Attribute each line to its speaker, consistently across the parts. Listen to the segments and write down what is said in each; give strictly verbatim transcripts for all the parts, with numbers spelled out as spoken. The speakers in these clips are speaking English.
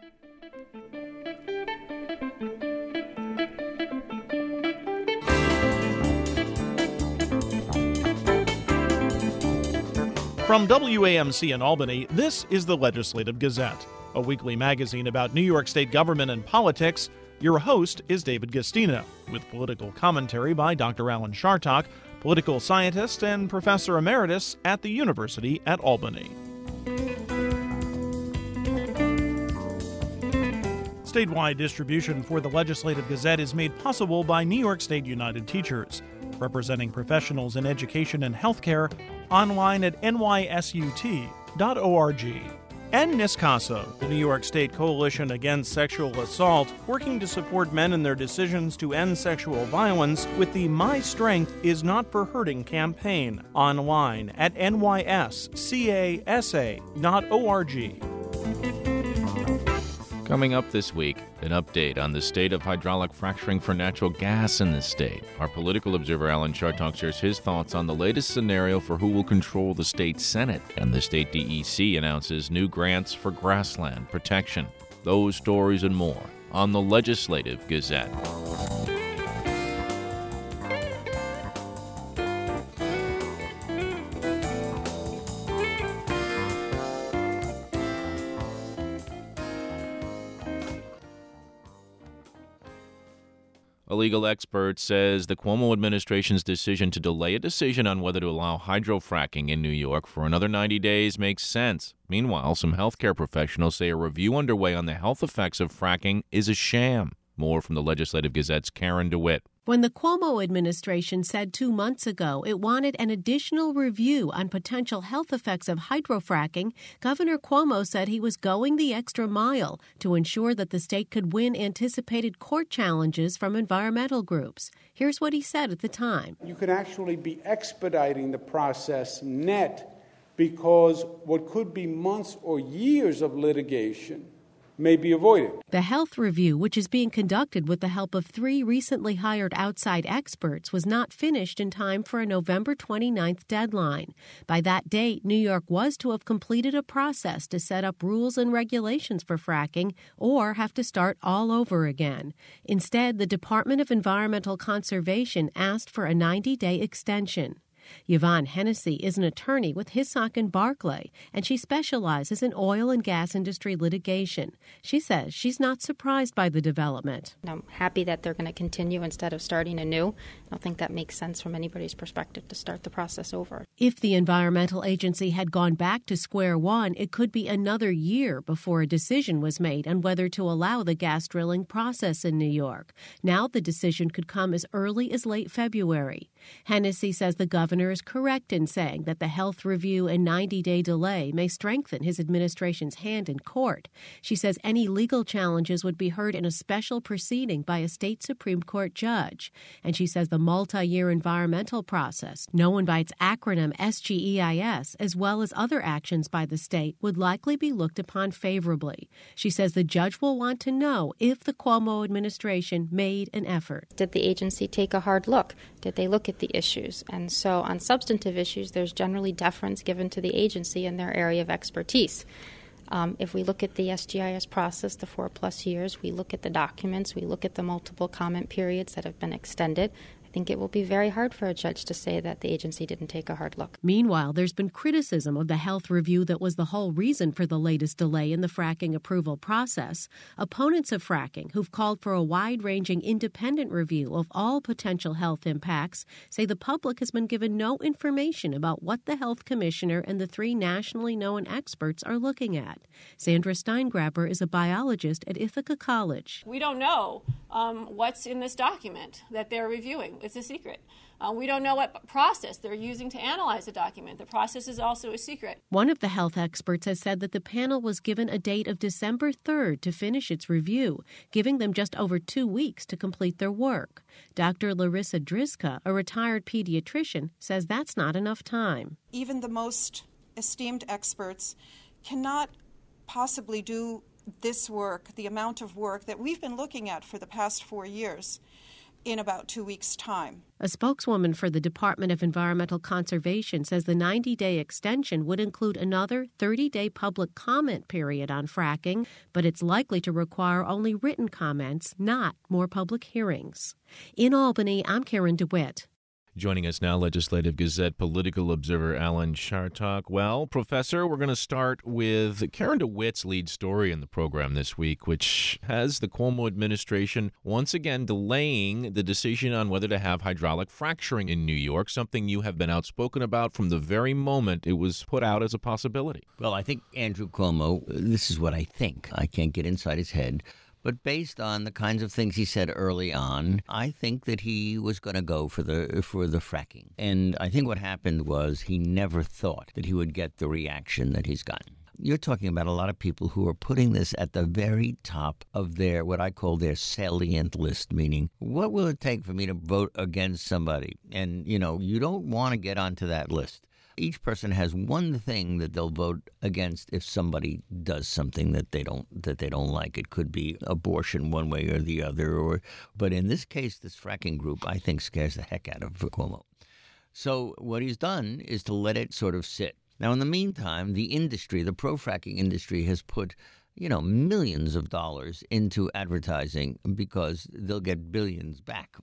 Speaker 1: From W A M C in Albany, this is the Legislative Gazette, a weekly magazine about New York State government and politics. Your host is David Gastino, with political commentary by Doctor Alan Chartock, political scientist and professor emeritus at the University at Albany. Statewide distribution for the Legislative Gazette is made possible by New York State United Teachers, representing professionals in education and healthcare, online at N Y S U T dot org. And NYSCASA, the New York State Coalition Against Sexual Assault, working to support men in their decisions to end sexual violence with the My Strength Is Not for Hurting campaign, online at N Y S C A S A dot org.
Speaker 2: Coming up this week, an update on the state of hydraulic fracturing for natural gas in the state. Our political observer Alan Chartock shares his thoughts on the latest scenario for who will control the state Senate. And the state D E C announces new grants for grassland protection. Those stories and more on the Legislative Gazette. A legal expert says the Cuomo administration's decision to delay a decision on whether to allow hydrofracking in New York for another ninety days makes sense. Meanwhile, some healthcare professionals say a review underway on the health effects of fracking is a sham. More from the Legislative Gazette's Karen DeWitt.
Speaker 3: When the Cuomo administration said two months ago it wanted an additional review on potential health effects of hydrofracking, Governor Cuomo said he was going the extra mile to ensure that the state could win anticipated court challenges from environmental groups. Here's what he said at the time.
Speaker 4: You could actually be expediting the process net because what could be months or years of litigation may be avoided.
Speaker 3: The health review, which is being conducted with the help of three recently hired outside experts, was not finished in time for a November twenty-ninth deadline. By that date, New York was to have completed a process to set up rules and regulations for fracking or have to start all over again. Instead, the Department of Environmental Conservation asked for a ninety-day extension. Yvonne Hennessy is an attorney with Hiscox and Barclay, and she specializes in oil and gas industry litigation. She says she's not surprised by the development.
Speaker 5: I'm happy that they're going to continue instead of starting anew. I don't think that makes sense from anybody's perspective to start the process over.
Speaker 3: If the environmental agency had gone back to square one, it could be another year before a decision was made on whether to allow the gas drilling process in New York. Now the decision could come as early as late February. Hennessy says the governor is correct in saying that the health review and ninety-day delay may strengthen his administration's hand in court. She says any legal challenges would be heard in a special proceeding by a state Supreme Court judge. And she says the multi-year environmental process, known by its acronym S G E I S, as well as other actions by the state, would likely be looked upon favorably. She says the judge will want to know if the Cuomo administration made an effort.
Speaker 5: Did the agency take a hard look? Did they look at the issues? And so on substantive issues, there's generally deference given to the agency in their area of expertise. Um, if we look at the S G I S process, the four plus years, we look at the documents, we look at the multiple comment periods that have been extended, I think it will be very hard for a judge to say that the agency didn't take a hard look.
Speaker 3: Meanwhile, there's been criticism of the health review that was the whole reason for the latest delay in the fracking approval process. Opponents of fracking, who've called for a wide-ranging independent review of all potential health impacts, say the public has been given no information about what the health commissioner and the three nationally known experts are looking at. Sandra Steingraber is a biologist at Ithaca College.
Speaker 6: We don't know um, what's in this document that they're reviewing. It's a secret. Uh, we don't know what process they're using to analyze the document. The process is also a secret.
Speaker 3: One of the health experts has said that the panel was given a date of December third to finish its review, giving them just over two weeks to complete their work. Doctor Larissa Driska, a retired pediatrician, says that's not enough time.
Speaker 7: Even the most esteemed experts cannot possibly do this work, the amount of work that we've been looking at for the past four years. in about two weeks' time.
Speaker 3: A spokeswoman for the Department of Environmental Conservation says the ninety-day extension would include another thirty-day public comment period on fracking, but it's likely to require only written comments, not more public hearings. In Albany, I'm Karen DeWitt.
Speaker 2: Joining us now, Legislative Gazette political observer Alan Chartock. Well, Professor, we're going to start with Karen DeWitt's lead story in the program this week, which has the Cuomo administration once again delaying the decision on whether to have hydraulic fracturing in New York, something you have been outspoken about from the very moment it was put out as a possibility.
Speaker 8: Well, I think Andrew Cuomo, this is what I think. I can't get inside his head. But based on the kinds of things he said early on, I think that he was going to go for the for the fracking. And I think what happened was he never thought that he would get the reaction that he's gotten. You're talking about a lot of people who are putting this at the very top of their, what I call their salient list, meaning, what will it take for me to vote against somebody? And, you know, you don't want to get onto that list. Each person has one thing that they'll vote against if somebody does something that they don't that they don't like. It could be abortion one way or the other, or but in this case, this fracking group, I think, scares the heck out of Cuomo. So what he's done is to let it sort of sit. Now, in the meantime, the industry, the pro-fracking industry, has put, you know, millions of dollars into advertising because they'll get billions back.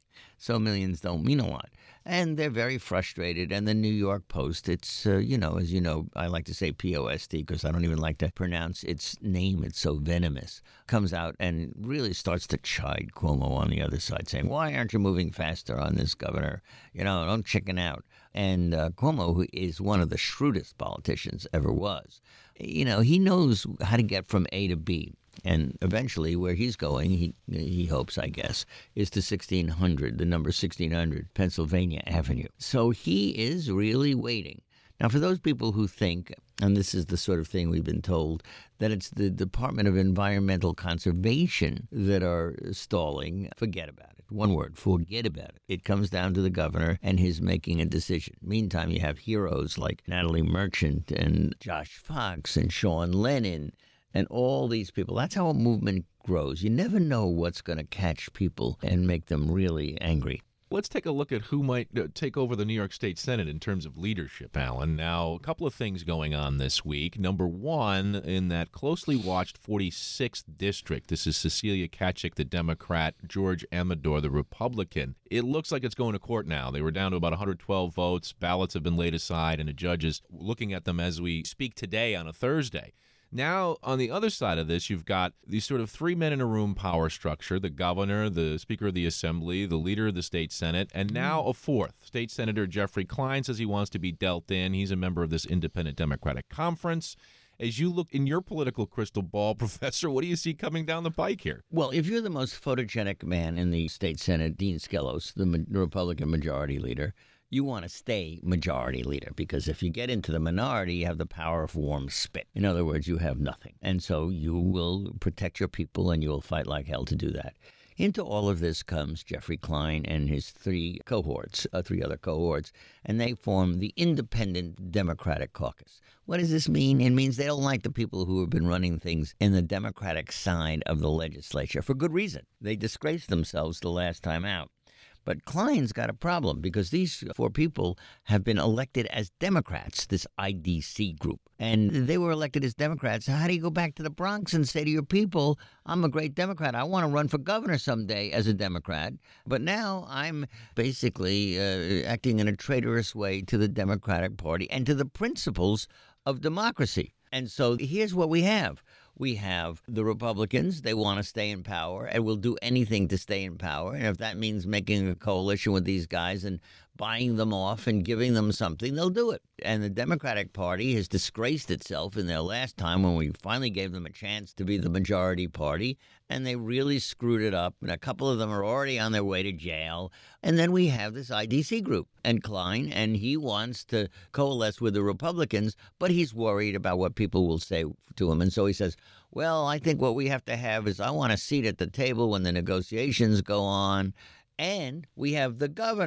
Speaker 8: So millions don't mean a lot. And they're very frustrated. And the New York Post, it's, uh, you know, as you know, I like to say P O S T because I don't even like to pronounce its name. It's so venomous. Comes out and really starts to chide Cuomo on the other side, saying, why aren't you moving faster on this, Governor? You know, don't chicken out. And uh, Cuomo, who is one of the shrewdest politicians ever was, you know, he knows how to get from A to B. And eventually where he's going, he he hopes, I guess, is to sixteen hundred, the number sixteen hundred, Pennsylvania Avenue. So he is really waiting. Now, for those people who think, and this is the sort of thing we've been told, that it's the Department of Environmental Conservation that are stalling, forget about it. One word, forget about it. It comes down to the governor and his making a decision. Meantime, you have heroes like Natalie Merchant and Josh Fox and Sean Lennon and all these people. That's how a movement grows. You never know what's going to catch people and make them really angry.
Speaker 2: Let's take a look at who might take over the New York State Senate in terms of leadership, Alan. Now, a couple of things going on this week. Number one, in that closely watched forty-sixth district, this is Cecilia Kachik, the Democrat, George Amador, the Republican. It looks like it's going to court now. They were down to about one hundred twelve votes. Ballots have been laid aside, and a judge is looking at them as we speak today on a Thursday. Now, on the other side of this, you've got these sort of three men in a room power structure, the governor, the Speaker of the Assembly, the leader of the state Senate, and now a fourth. State Senator Jeffrey Klein says he wants to be dealt in. He's a member of this independent Democratic conference. As you look in your political crystal ball, Professor, what do you see coming down the pike here?
Speaker 8: Well, if you're the most photogenic man in the state Senate, Dean Skelos, the ma- Republican majority leader, you want to stay majority leader, because if you get into the minority, you have the power of warm spit. In other words, you have nothing. And so you will protect your people and you will fight like hell to do that. Into all of this comes Jeffrey Klein and his three cohorts, uh, three other cohorts, and they form the Independent Democratic Caucus. What does this mean? It means they don't like the people who have been running things in the Democratic side of the legislature for good reason. They disgraced themselves the last time out. But Klein's got a problem because these four people have been elected as Democrats, this I D C group. And they were elected as Democrats. How do you go back to the Bronx and say to your people, I'm a great Democrat. I want to run for governor someday as a Democrat. But now I'm basically uh, acting in a traitorous way to the Democratic Party and to the principles of democracy. And so here's what we have. We have the Republicans. They want to stay in power and will do anything to stay in power. And if that means making a coalition with these guys and buying them off and giving them something, they'll do it. And the Democratic Party has disgraced itself in their last time when we finally gave them a chance to be the majority party, and they really screwed it up. And a couple of them are already on their way to jail. And then we have this I D C group and Klein, and he wants to coalesce with the Republicans, but he's worried about what people will say to him. And so he says, well, I think what we have to have is I want a seat at the table when the negotiations go on. And we have the governor.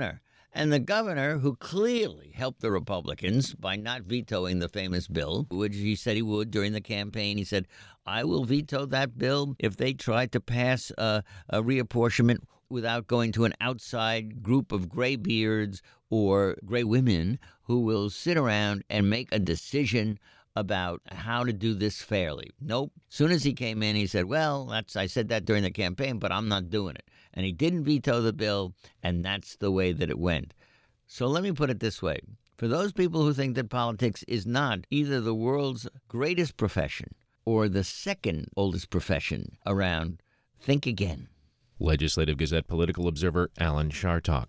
Speaker 8: And the governor, who clearly helped the Republicans by not vetoing the famous bill, which he said he would during the campaign, he said, I will veto that bill if they try to pass a, a reapportionment without going to an outside group of graybeards or gray women who will sit around and make a decision about how to do this fairly. Nope. Soon as he came in, he said, well, that's I said that during the campaign, but I'm not doing it. And he didn't veto the bill, and that's the way that it went. So let me put it this way. For those people who think that politics is not either the world's greatest profession or the second oldest profession around, think again.
Speaker 2: Legislative Gazette political observer Alan Chartock.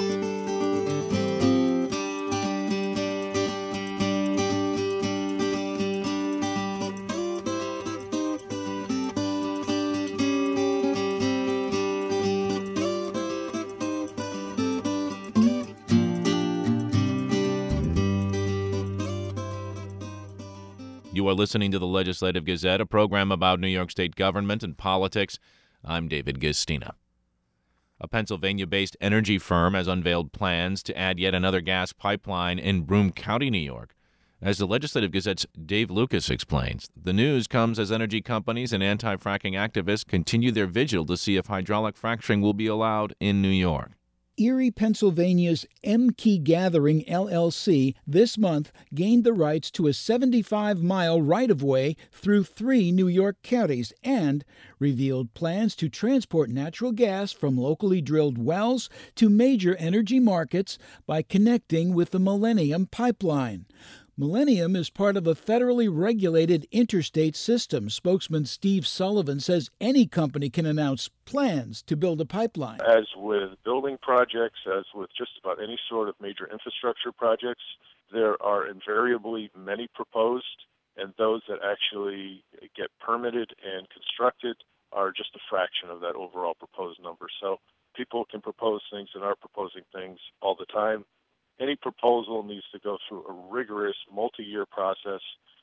Speaker 2: You are listening to the Legislative Gazette, a program about New York State government and politics. I'm David Gistina. A Pennsylvania-based energy firm has unveiled plans to add yet another gas pipeline in Broome County, New York. As the Legislative Gazette's Dave Lucas explains, the news comes as energy companies and anti-fracking activists continue their vigil to see if hydraulic fracturing will be allowed in New York.
Speaker 9: Erie, Pennsylvania's M-Key Gathering, L L C, this month gained the rights to a seventy-five mile right-of-way through three New York counties and revealed plans to transport natural gas from locally drilled wells to major energy markets by connecting with the Millennium Pipeline. Millennium is part of a federally regulated interstate system. Spokesman Steve Sullivan says any company can announce plans to build a pipeline.
Speaker 10: As with building projects, as with just about any sort of major infrastructure projects, there are invariably many proposed, and those that actually get permitted and constructed are just a fraction of that overall proposed number. So people can propose things and are proposing things all the time. Any proposal needs to go through a rigorous multi-year process,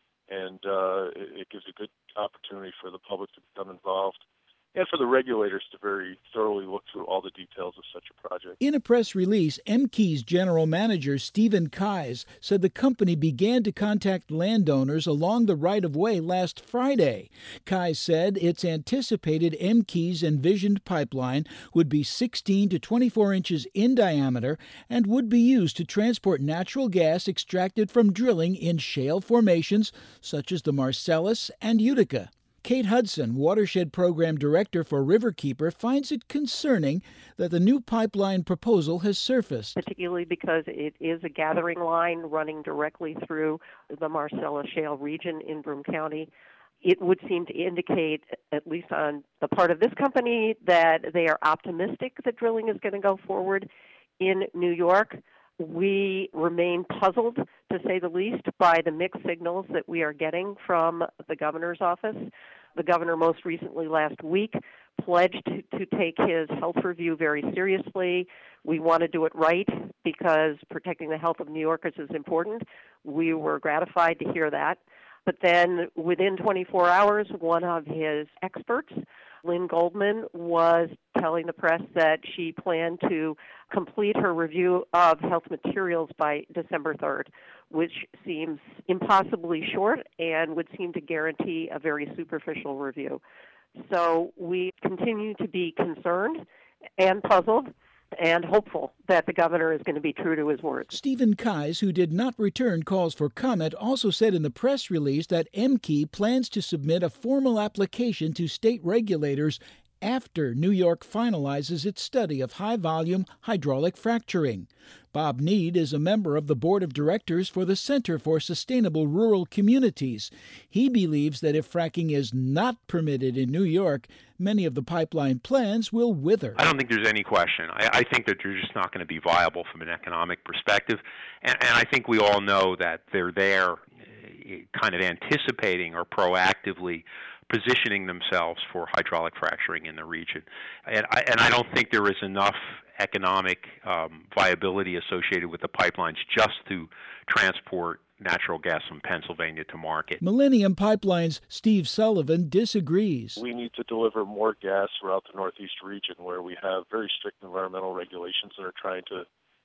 Speaker 10: and uh, it, it gives a good opportunity for the public to become involved and for the regulators to very thoroughly look through all the details of such a project.
Speaker 9: In a press release, M-Key's general manager, Stephen Keyes, said the company began to contact landowners along the right-of-way last Friday. Keyes said its anticipated M-Key's envisioned pipeline would be sixteen to twenty-four inches in diameter and would be used to transport natural gas extracted from drilling in shale formations such as the Marcellus and Utica. Kate Hudson, Watershed Program Director for Riverkeeper, finds it concerning that the new pipeline proposal has surfaced.
Speaker 11: Particularly because it is a gathering line running directly through the Marcellus Shale region in Broome County. It would seem to indicate, at least on the part of this company, that they are optimistic that drilling is going to go forward in New York. We remain puzzled, to say the least, by the mixed signals that we are getting from the governor's office. The governor most recently last week pledged to, to take his health review very seriously. We want to do it right because protecting the health of New Yorkers is important. We were gratified to hear that. But then within twenty-four hours, one of his experts, Lynn Goldman, was telling the press that she planned to complete her review of health materials by December third, which seems impossibly short and would seem to guarantee a very superficial review. So we continue to be concerned and puzzled and hopeful that the governor is going to be true to his word.
Speaker 9: Stephen Keyes, who did not return calls for comment, also said in the press release that M-Key plans to submit a formal application to state regulators after New York finalizes its study of high-volume hydraulic fracturing. Bob Need is a member of the board of directors for the Center for Sustainable Rural Communities. He believes that if fracking is not permitted in New York, many of the pipeline plans will wither.
Speaker 12: I don't think there's any question. I, I think that they're just not going to be viable from an economic perspective. And, and I think we all know that they're there kind of anticipating or proactively positioning themselves for hydraulic fracturing in the region. And I, and I don't think there is enough economic um, viability associated with the pipelines just to transport natural gas from Pennsylvania to market.
Speaker 9: Millennium Pipeline's Steve Sullivan disagrees.
Speaker 10: We need to deliver more gas throughout the Northeast region where we have very strict environmental regulations that are trying to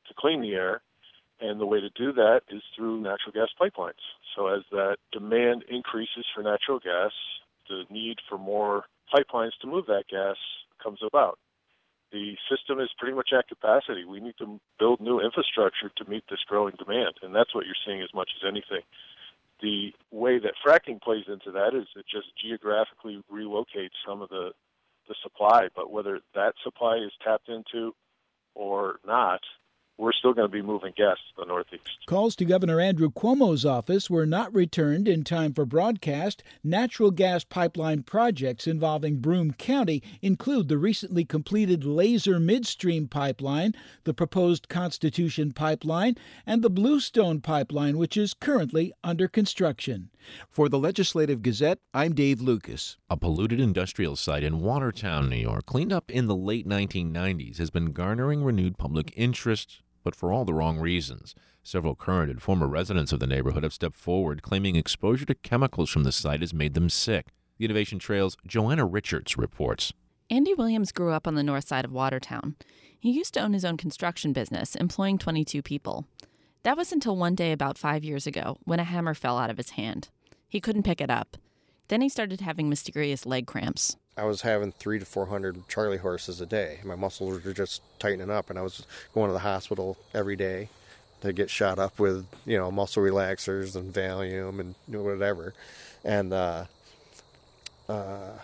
Speaker 10: to clean the air. And the way to do that is through natural gas pipelines. So as that demand increases for natural gas, the need for more pipelines to move that gas comes about. The system is pretty much at capacity. We need to build new infrastructure to meet this growing demand, and that's what you're seeing as much as anything. The way that fracking plays into that is it just geographically relocates some of the, the supply, but whether that supply is tapped into or not, we're still going to be moving gas to the Northeast.
Speaker 9: Calls to Governor Andrew Cuomo's office were not returned in time for broadcast. Natural gas pipeline projects involving Broome County include the recently completed Laser Midstream Pipeline, the proposed Constitution Pipeline, and the Bluestone Pipeline, which is currently under construction. For the Legislative Gazette, I'm Dave Lucas.
Speaker 2: A polluted industrial site in Watertown, New York, cleaned up in the late nineteen nineties, has been garnering renewed public interest, but for all the wrong reasons. Several current and former residents of the neighborhood have stepped forward, claiming exposure to chemicals from the site has made them sick. The Innovation Trail's Joanna Richards reports.
Speaker 13: Andy Williams grew up on the north side of Watertown. He used to own his own construction business, employing twenty-two people. That was until one day about five years ago, when a hammer fell out of his hand. He couldn't pick it up. Then he started having mysterious leg cramps.
Speaker 14: I was having three to four hundred Charlie horses a day. My muscles were just tightening up, and I was going to the hospital every day to get shot up with, you know, muscle relaxers and Valium and you know, whatever. And uh, uh,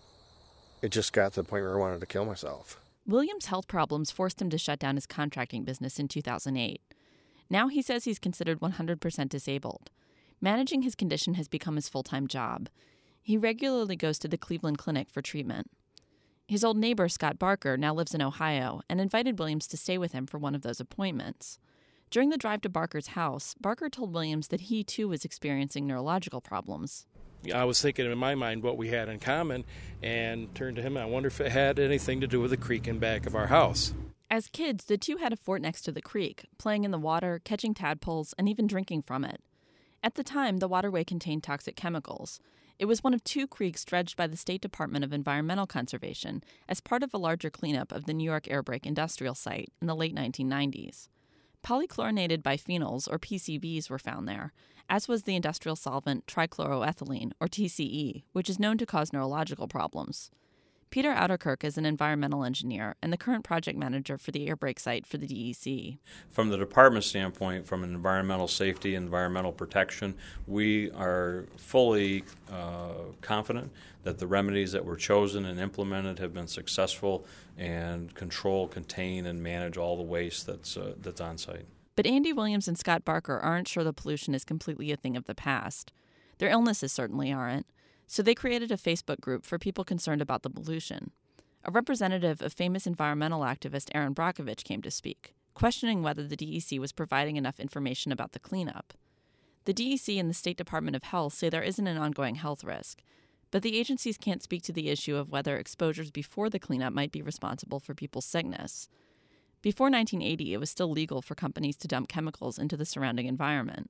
Speaker 14: it just got to the point where I wanted to kill myself.
Speaker 13: Williams' health problems forced him to shut down his contracting business in two thousand eight. Now he says he's considered one hundred percent disabled. Managing his condition has become his full-time job. He regularly goes to the Cleveland Clinic for treatment. His old neighbor, Scott Barker, now lives in Ohio and invited Williams to stay with him for one of those appointments. During the drive to Barker's house, Barker told Williams that he, too, was experiencing neurological problems.
Speaker 15: I was thinking in my mind what we had in common and turned to him. I wonder if it had anything to do with the creek in back of our house.
Speaker 13: As kids, the two had a fort next to the creek, playing in the water, catching tadpoles, and even drinking from it. At the time, the waterway contained toxic chemicals. It was one of two creeks dredged by the State Department of Environmental Conservation as part of a larger cleanup of the New York Airbrake industrial site in the late nineteen nineties. Polychlorinated biphenyls, or P C Bs, were found there, as was the industrial solvent trichloroethylene, or T C E, which is known to cause neurological problems. Peter Outerkirk is an environmental engineer and the current project manager for the Airbrake site for the D E C.
Speaker 16: From the department standpoint, from an environmental safety and environmental protection, we are fully uh, confident that the remedies that were chosen and implemented have been successful and control, contain, and manage all the waste that's uh, that's on site.
Speaker 13: But Andy Williams and Scott Barker aren't sure the pollution is completely a thing of the past. Their illnesses certainly aren't. So they created a Facebook group for people concerned about the pollution. A representative of famous environmental activist Erin Brockovich came to speak, questioning whether the D E C was providing enough information about the cleanup. The D E C and the State Department of Health say there isn't an ongoing health risk, but the agencies can't speak to the issue of whether exposures before the cleanup might be responsible for people's sickness. Before nineteen eighty, it was still legal for companies to dump chemicals into the surrounding environment.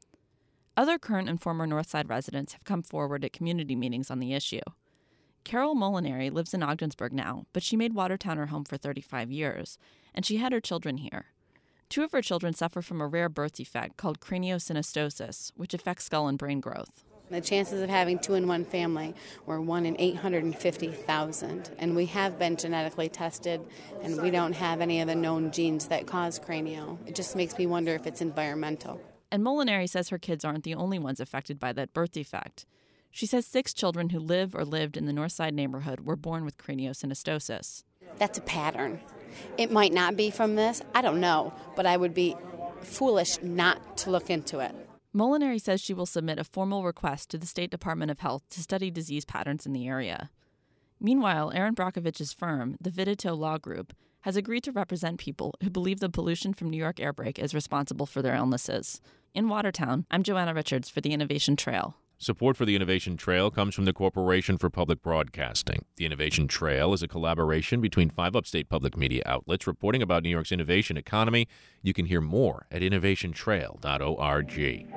Speaker 13: Other current and former Northside residents have come forward at community meetings on the issue. Carol Molinari lives in Ogdensburg now, but she made Watertown her home for thirty-five years, and she had her children here. Two of her children suffer from a rare birth defect called craniosynostosis, which affects skull and brain growth.
Speaker 17: The chances of having two in one family were one in eight hundred fifty thousand, and we have been genetically tested, and we don't have any of the known genes that cause cranio. It just makes me wonder if it's environmental.
Speaker 13: And Molinari says her kids aren't the only ones affected by that birth defect. She says six children who live or lived in the Northside neighborhood were born with craniosynostosis.
Speaker 17: That's a pattern. It might not be from this, I don't know, but I would be foolish not to look into it.
Speaker 13: Molinari says she will submit a formal request to the State Department of Health to study disease patterns in the area. Meanwhile, Erin Brockovich's firm, the Vidito Law Group, has agreed to represent people who believe the pollution from New York Airbrake is responsible for their illnesses. In Watertown, I'm Joanna Richards for the Innovation Trail.
Speaker 2: Support for the Innovation Trail comes from the Corporation for Public Broadcasting. The Innovation Trail is a collaboration between five upstate public media outlets reporting about New York's innovation economy. You can hear more at innovation trail dot org.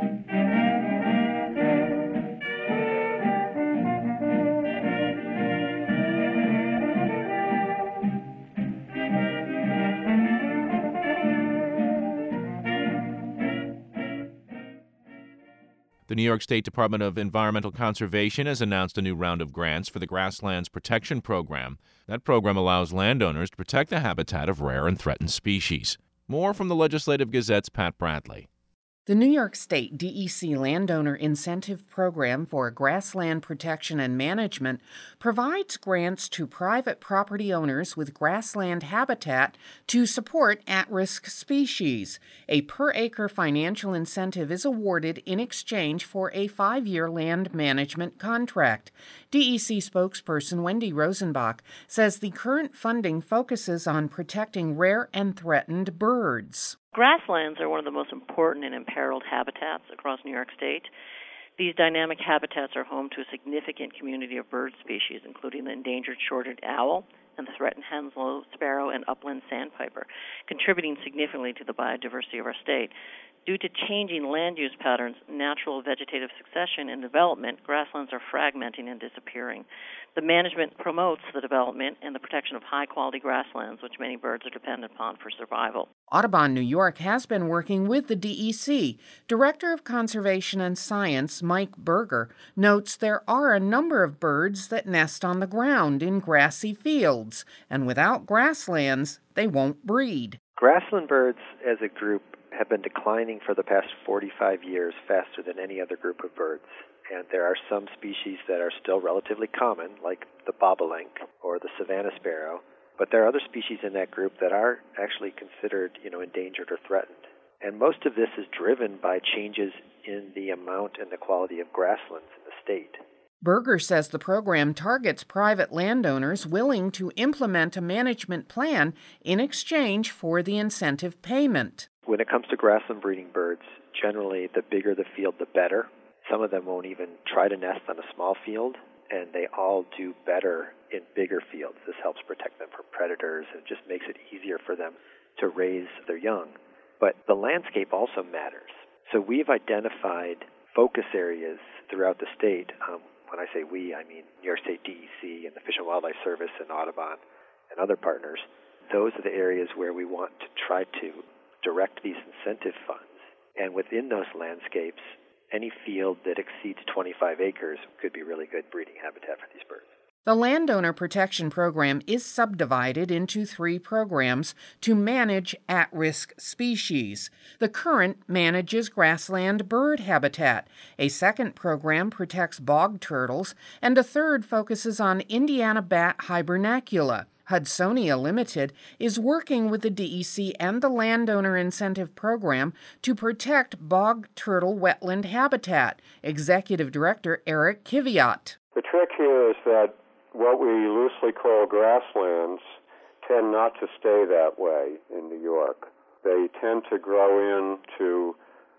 Speaker 2: New York State Department of Environmental Conservation has announced a new round of grants for the Grasslands Protection Program. That program allows landowners to protect the habitat of rare and threatened species. More from the Legislative Gazette's Pat Bradley.
Speaker 18: The New York State D E C Landowner Incentive Program for Grassland Protection and Management provides grants to private property owners with grassland habitat to support at-risk species. A per-acre financial incentive is awarded in exchange for a five-year land management contract. D E C spokesperson Wendy Rosenbach says the current funding focuses on protecting rare and threatened birds.
Speaker 19: Grasslands are one of the most important and imperiled habitats across New York State. These dynamic habitats are home to a significant community of bird species, including the endangered short-eared owl and the threatened Henslow sparrow and upland sandpiper, contributing significantly to the biodiversity of our state. Due to changing land use patterns, natural vegetative succession, and development, grasslands are fragmenting and disappearing. The management promotes the development and the protection of high-quality grasslands, which many birds are dependent upon for survival.
Speaker 18: Audubon New York has been working with the D E C. Director of Conservation and Science Mike Berger notes there are a number of birds that nest on the ground in grassy fields, and without grasslands, they won't breed.
Speaker 20: Grassland birds as a group have been declining for the past forty-five years faster than any other group of birds. And there are some species that are still relatively common, like the bobolink or the savanna sparrow. But there are other species in that group that are actually considered, you know, endangered or threatened. And most of this is driven by changes in the amount and the quality of grasslands in the state.
Speaker 18: Berger says the program targets private landowners willing to implement a management plan in exchange for the incentive payment.
Speaker 20: When it comes to grassland breeding birds, generally the bigger the field, the better. Some of them won't even try to nest on a small field, and they all do better in bigger fields. This helps protect them from predators and just makes it easier for them to raise their young. But the landscape also matters. So we've identified focus areas throughout the state. Um, when I say we, I mean New York State D E C and the Fish and Wildlife Service and Audubon and other partners. Those are the areas where we want to try to direct these incentive funds. And within those landscapes, any field that exceeds twenty-five acres could be really good breeding habitat for these birds.
Speaker 18: The Landowner Protection Program is subdivided into three programs to manage at-risk species. The current manages grassland bird habitat. A second program protects bog turtles, and a third focuses on Indiana bat hibernacula. Hudsonia Limited is working with the D E C and the Landowner Incentive Program to protect bog turtle wetland habitat. Executive Director Eric Kiviat.
Speaker 21: The trick here is that what we loosely call grasslands tend not to stay that way in New York. They tend to grow into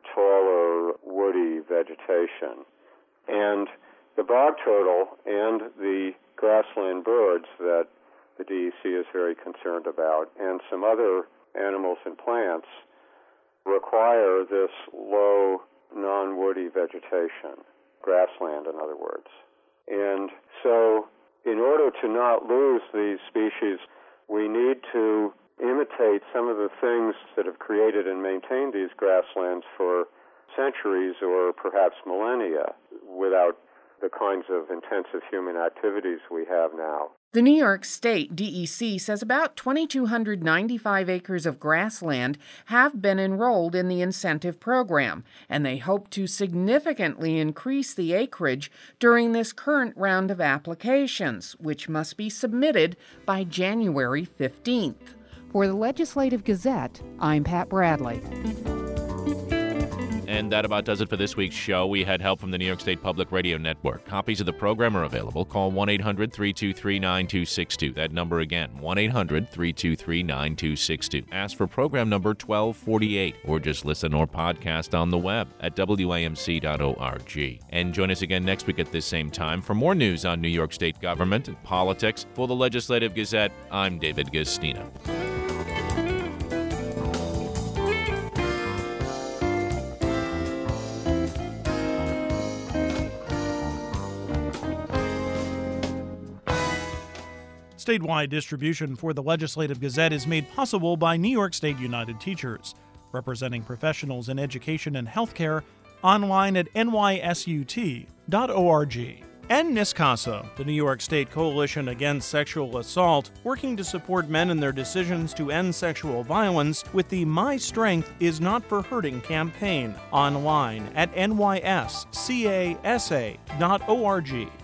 Speaker 21: taller, woody vegetation. And the bog turtle and the grassland birds that the D E C is very concerned about, and some other animals and plants require this low, non-woody vegetation, grassland in other words. And so in order to not lose these species, we need to imitate some of the things that have created and maintained these grasslands for centuries or perhaps millennia without the kinds of intensive human activities we have now.
Speaker 18: The New York State D E C says about two thousand two hundred ninety-five acres of grassland have been enrolled in the incentive program, and they hope to significantly increase the acreage during this current round of applications, which must be submitted by January fifteenth. For the Legislative Gazette, I'm Pat Bradley.
Speaker 2: And that about does it for this week's show. We had help from the New York State Public Radio Network. Copies of the program are available. Call one eight hundred three two three nine two six two. That number again, one eight hundred three two three nine two six two. Ask for program number twelve forty-eight, or just listen or podcast on the web at W A M C dot org. And join us again next week at this same time for more news on New York State government and politics. For the Legislative Gazette, I'm David Gastina.
Speaker 1: Statewide distribution for the Legislative Gazette is made possible by New York State United Teachers. Representing professionals in education and healthcare, online at N Y S U T dot org. And NISCASA, the New York State Coalition Against Sexual Assault, working to support men in their decisions to end sexual violence with the My Strength Is Not for Hurting campaign, online at N Y S C A S A dot org.